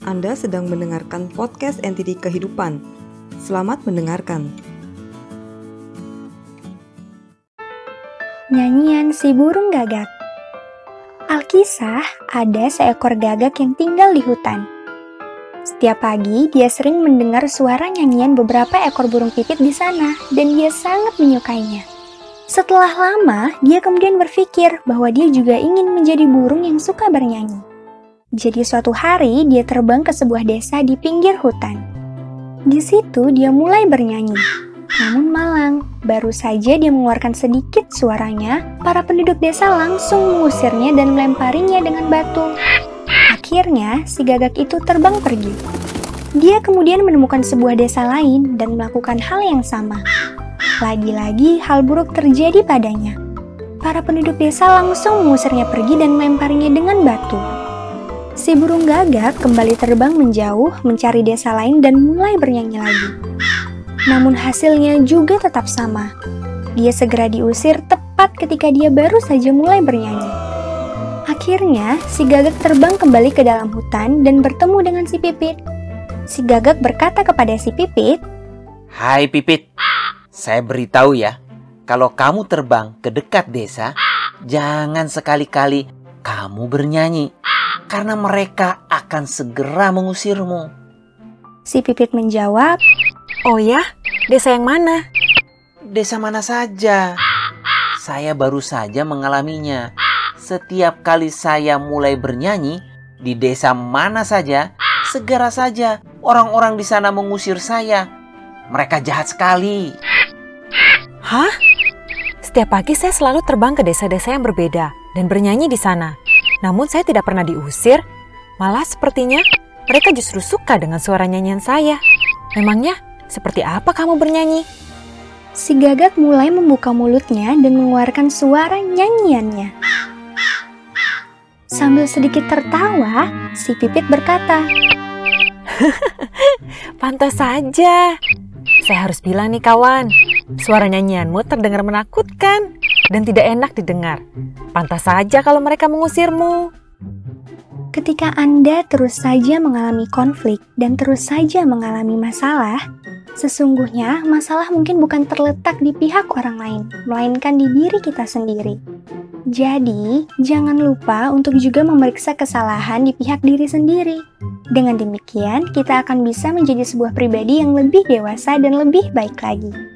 Anda sedang mendengarkan podcast NTD Kehidupan. Selamat mendengarkan. Nyanyian si burung gagak. Alkisah, ada seekor gagak yang tinggal di hutan. Setiap pagi, dia sering mendengar suara nyanyian beberapa ekor burung pipit di sana, dan dia sangat menyukainya. Setelah lama, dia kemudian berpikir bahwa dia juga ingin menjadi burung yang suka bernyanyi. Jadi suatu hari, dia terbang ke sebuah desa di pinggir hutan. Di situ, dia mulai bernyanyi. Namun malang, baru saja dia mengeluarkan sedikit suaranya, para penduduk desa langsung mengusirnya dan melemparinya dengan batu. Akhirnya, si gagak itu terbang pergi. Dia kemudian menemukan sebuah desa lain dan melakukan hal yang sama. Lagi-lagi, hal buruk terjadi padanya. Para penduduk desa langsung mengusirnya pergi dan melemparinya dengan batu. Si burung gagak kembali terbang menjauh, mencari desa lain dan mulai bernyanyi lagi. Namun hasilnya juga tetap sama. Dia segera diusir tepat ketika dia baru saja mulai bernyanyi. Akhirnya, si gagak terbang kembali ke dalam hutan dan bertemu dengan si Pipit. Si gagak berkata kepada si Pipit, "Hai Pipit, saya beritahu ya, kalau kamu terbang ke dekat desa, jangan sekali-kali kamu bernyanyi, karena mereka akan segera mengusirmu." Si Pipit menjawab, "Oh ya? Desa yang mana?" "Desa mana saja. Saya baru saja mengalaminya. Setiap kali saya mulai bernyanyi, di desa mana saja, segera saja orang-orang di sana mengusir saya. Mereka jahat sekali." Hah? Setiap pagi saya selalu terbang ke desa-desa yang berbeda dan bernyanyi di sana. Namun saya tidak pernah diusir. Malah sepertinya mereka justru suka dengan suara nyanyian saya. Memangnya seperti apa kamu bernyanyi? Si gagak mulai membuka mulutnya dan mengeluarkan suara nyanyiannya. Sambil sedikit tertawa, si Pipit berkata, Pantas saja. Saya harus bilang nih kawan, suara nyanyianmu terdengar menakutkan dan tidak enak didengar. Pantas saja kalau mereka mengusirmu. Ketika Anda terus saja mengalami konflik dan terus saja mengalami masalah, sesungguhnya masalah mungkin bukan terletak di pihak orang lain, melainkan di diri kita sendiri. Jadi, jangan lupa untuk juga memeriksa kesalahan di pihak diri sendiri. Dengan demikian, kita akan bisa menjadi sebuah pribadi yang lebih dewasa dan lebih baik lagi.